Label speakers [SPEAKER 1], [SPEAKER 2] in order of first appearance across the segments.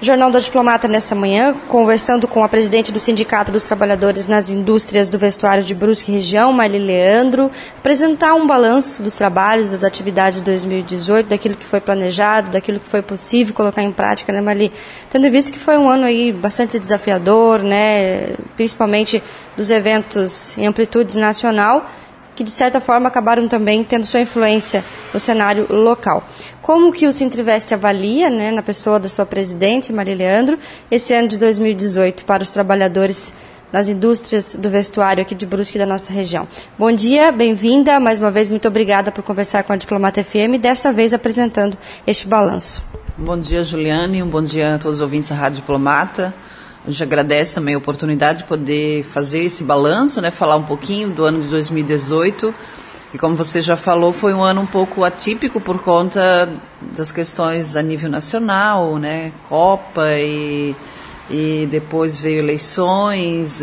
[SPEAKER 1] Jornal do Diplomata nesta manhã, conversando com a presidente do Sindicato dos Trabalhadores nas Indústrias do Vestuário de Brusque e Região, Marli Leandro, apresentar um balanço dos trabalhos, das atividades de 2018, daquilo que foi planejado, daquilo que foi possível colocar em prática, né, Marli? Tendo em vista que foi um ano aí bastante desafiador, né, principalmente dos eventos em amplitude nacional, que de certa forma acabaram também tendo sua influência no cenário local. Como que o Sintrivest avalia, né, na pessoa da sua presidente, Marli Leandro, esse ano de 2018 para os trabalhadores nas indústrias do vestuário aqui de Brusque e da nossa região? Bom dia, bem-vinda, mais uma vez muito obrigada por conversar com a Diplomata FM, desta vez apresentando este balanço.
[SPEAKER 2] Bom dia, Juliane, um bom dia a todos os ouvintes da Rádio Diplomata. A gente agradece também a oportunidade de poder fazer esse balanço, né, falar um pouquinho do ano de 2018. E como você já falou, foi um ano um pouco atípico por conta das questões a nível nacional, né, Copa e depois veio eleições,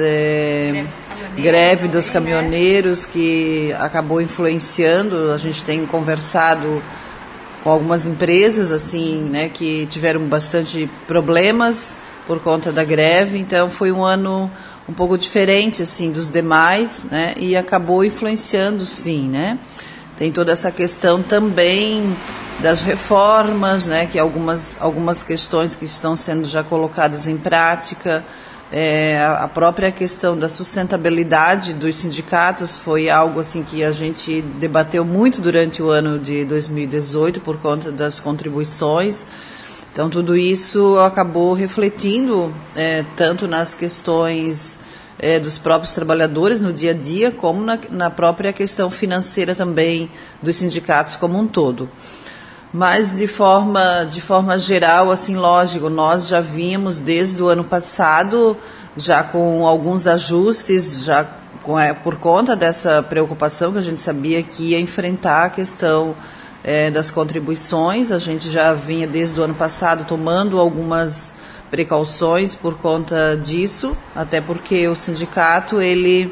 [SPEAKER 2] greve dos caminhoneiros que acabou influenciando. A gente tem conversado com algumas empresas assim, né, que tiveram bastante problemas por conta da greve, então foi um ano um pouco diferente assim dos demais, né, e acabou influenciando, sim, né. Tem toda essa questão também das reformas, né, que algumas questões que estão sendo já colocadas em prática, a própria questão da sustentabilidade dos sindicatos foi algo assim que a gente debateu muito durante o ano de 2018 por conta das contribuições. Então, tudo isso acabou refletindo tanto nas questões dos próprios trabalhadores no dia a dia, como na própria questão financeira também dos sindicatos como um todo. Mas, de forma geral, assim, lógico, nós já vimos desde o ano passado, já com alguns ajustes, já por conta dessa preocupação que a gente sabia que ia enfrentar a questão das contribuições. A gente já vinha desde o ano passado tomando algumas precauções por conta disso, até porque o sindicato ele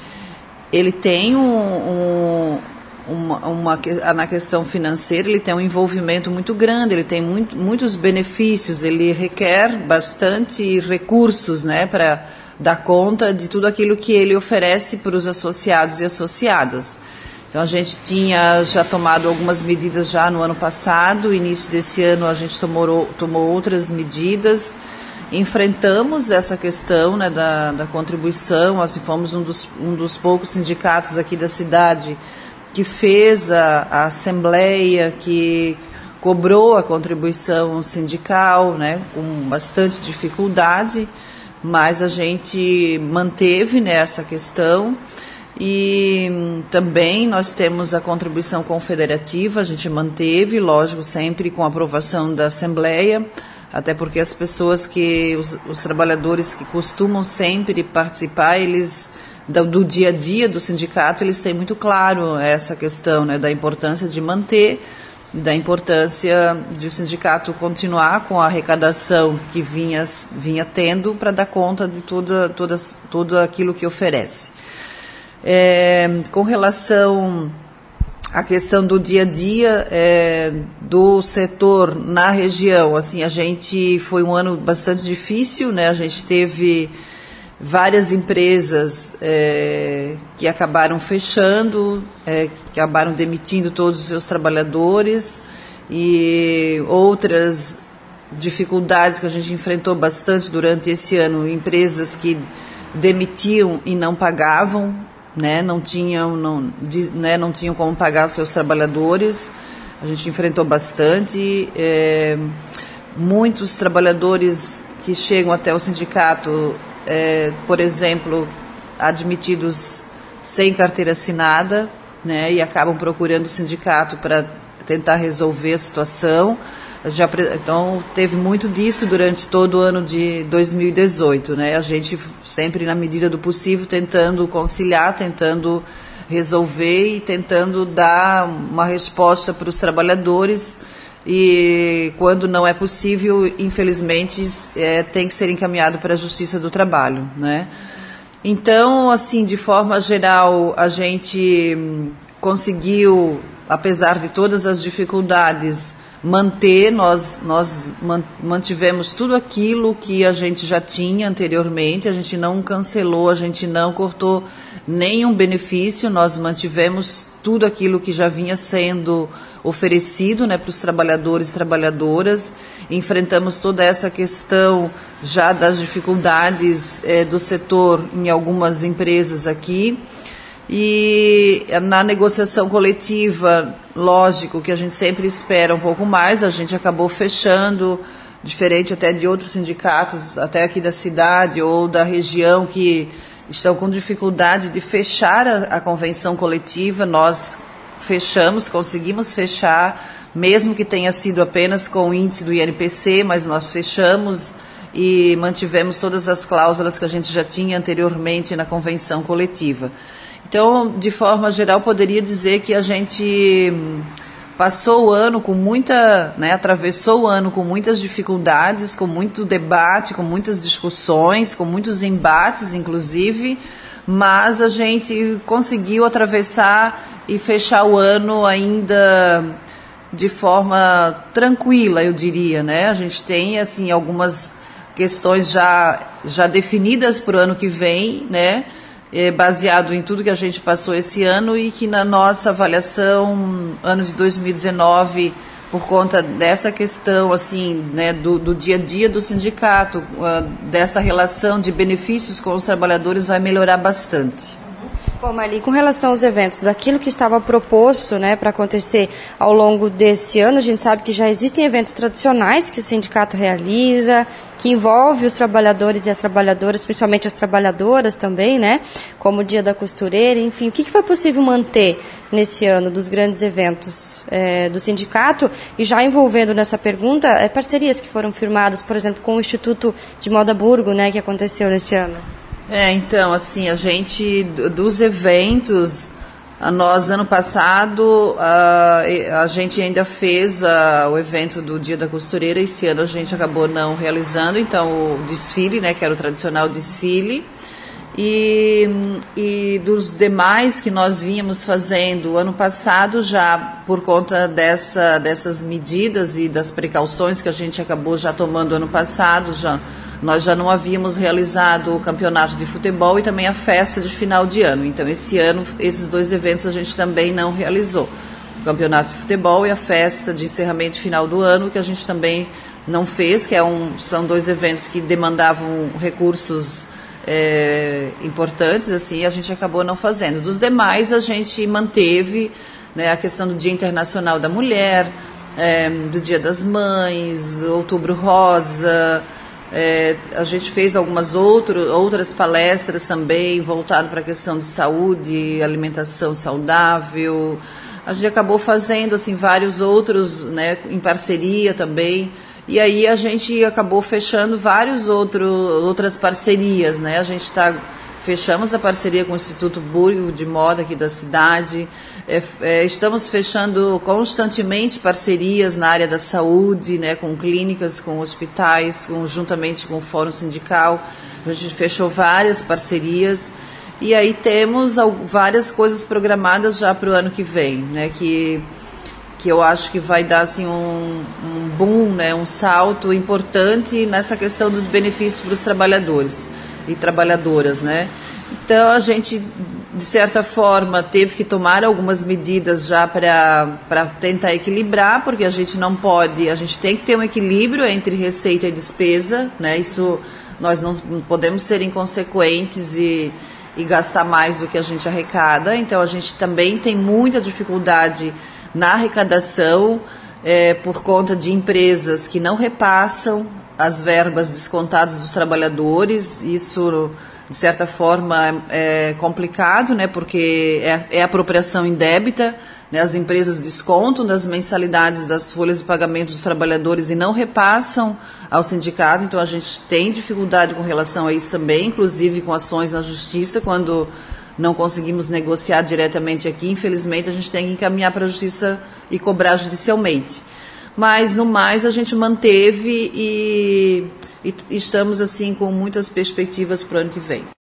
[SPEAKER 2] tem na questão financeira, ele tem um envolvimento muito grande, ele tem muitos benefícios, ele requer bastante recursos, né, para dar conta de tudo aquilo que ele oferece para os associados e associadas. Então, a gente tinha já tomado algumas medidas já no ano passado, início desse ano a gente tomou outras medidas, enfrentamos essa questão, né, da contribuição. Assim, fomos um dos poucos sindicatos aqui da cidade que fez a assembleia, que cobrou a contribuição sindical, né, com bastante dificuldade, mas a gente manteve, né, essa questão. E também nós temos a contribuição confederativa, a gente manteve, lógico, sempre com aprovação da Assembleia, até porque as pessoas os trabalhadores que costumam sempre participar, eles do dia a dia do sindicato, eles têm muito claro essa questão, né, da importância de manter, da importância de o sindicato continuar com a arrecadação que vinha tendo para dar conta de tudo aquilo que oferece. Com relação à questão do dia a dia do setor na região, assim, foi um ano bastante difícil, né? A gente teve várias empresas que acabaram fechando, que acabaram demitindo todos os seus trabalhadores, e outras dificuldades que a gente enfrentou bastante durante esse ano, empresas que demitiam e não pagavam, né, não tinham como pagar os seus trabalhadores. A gente enfrentou bastante. Muitos trabalhadores que chegam até o sindicato, por exemplo, admitidos sem carteira assinada, né, e acabam procurando o sindicato para tentar resolver a situação. Então, teve muito disso durante todo o ano de 2018, né? A gente sempre, na medida do possível, tentando conciliar, tentando resolver e tentando dar uma resposta para os trabalhadores. E quando não é possível, infelizmente, tem que ser encaminhado para a Justiça do Trabalho, né? Então, assim, de forma geral, a gente conseguiu, apesar de todas as dificuldades, nós mantivemos tudo aquilo que a gente já tinha anteriormente, a gente não cancelou, a gente não cortou nenhum benefício, nós mantivemos tudo aquilo que já vinha sendo oferecido, né, para os trabalhadores e trabalhadoras. Enfrentamos toda essa questão já das dificuldades do setor em algumas empresas aqui. E na negociação coletiva, lógico que a gente sempre espera um pouco mais, a gente acabou fechando, diferente até de outros sindicatos, até aqui da cidade ou da região, que estão com dificuldade de fechar a convenção coletiva. Nós fechamos, conseguimos fechar, mesmo que tenha sido apenas com o índice do INPC, mas nós fechamos e mantivemos todas as cláusulas que a gente já tinha anteriormente na convenção coletiva. Então, de forma geral, poderia dizer que a gente passou o ano com atravessou o ano com muitas dificuldades, com muito debate, com muitas discussões, com muitos embates, inclusive, mas a gente conseguiu atravessar e fechar o ano ainda de forma tranquila, eu diria, né? A gente tem, assim, algumas questões já definidas para o ano que vem, né? Baseado em tudo que a gente passou esse ano e que na nossa avaliação, ano de 2019, por conta dessa questão assim, né, do dia a dia do sindicato, dessa relação de benefícios com os trabalhadores, vai melhorar bastante.
[SPEAKER 1] Bom, Marli, com relação aos eventos, daquilo que estava proposto, né, para acontecer ao longo desse ano, a gente sabe que já existem eventos tradicionais que o sindicato realiza, que envolve os trabalhadores e as trabalhadoras, principalmente as trabalhadoras também, né, como o Dia da Costureira, enfim. O que foi possível manter nesse ano dos grandes eventos do sindicato? E já envolvendo nessa pergunta, parcerias que foram firmadas, por exemplo, com o Instituto de Moda Burgo, né, que aconteceu nesse ano.
[SPEAKER 2] Então, assim, a gente, dos eventos, nós, ano passado, a gente ainda fez o evento do Dia da Costureira. Esse ano a gente acabou não realizando, então, o desfile, né, que era o tradicional desfile. E dos demais que nós vínhamos fazendo ano passado, já por conta dessas medidas e das precauções que a gente acabou já tomando ano passado, nós já não havíamos realizado o campeonato de futebol e também a festa de final de ano. Então, esse ano, esses dois eventos a gente também não realizou. O campeonato de futebol e a festa de encerramento de final do ano, que a gente também não fez, que são dois eventos que demandavam recursos importantes, assim, a gente acabou não fazendo. Dos demais, a gente manteve, né, a questão do Dia Internacional da Mulher, do Dia das Mães, Outubro Rosa. A gente fez algumas outras palestras também voltado para a questão de saúde, alimentação saudável. A gente acabou fazendo assim vários outros, né, em parceria também. E aí a gente acabou fechando outras parcerias, né? Fechamos a parceria com o Instituto Burgo de Moda aqui da cidade. Estamos fechando constantemente parcerias na área da saúde, né, com clínicas, com hospitais, juntamente com o Fórum Sindical. A gente fechou várias parcerias e aí temos várias coisas programadas já para o ano que vem, né, que eu acho que vai dar assim, um boom, né, um salto importante nessa questão dos benefícios para os trabalhadores e trabalhadoras, né? Então a gente, de certa forma, teve que tomar algumas medidas já para tentar equilibrar, porque a gente tem que ter um equilíbrio entre receita e despesa, né? Isso, nós não podemos ser inconsequentes e gastar mais do que a gente arrecada. Então a gente também tem muita dificuldade na arrecadação, por conta de empresas que não repassam as verbas descontadas dos trabalhadores. Isso, de certa forma, é complicado, né, porque é apropriação indébita, né, as empresas descontam das mensalidades das folhas de pagamento dos trabalhadores e não repassam ao sindicato. Então a gente tem dificuldade com relação a isso também, inclusive com ações na justiça, quando não conseguimos negociar diretamente aqui. Infelizmente, a gente tem que encaminhar para a justiça e cobrar judicialmente. Mas, no mais, a gente manteve e estamos assim com muitas perspectivas para o ano que vem.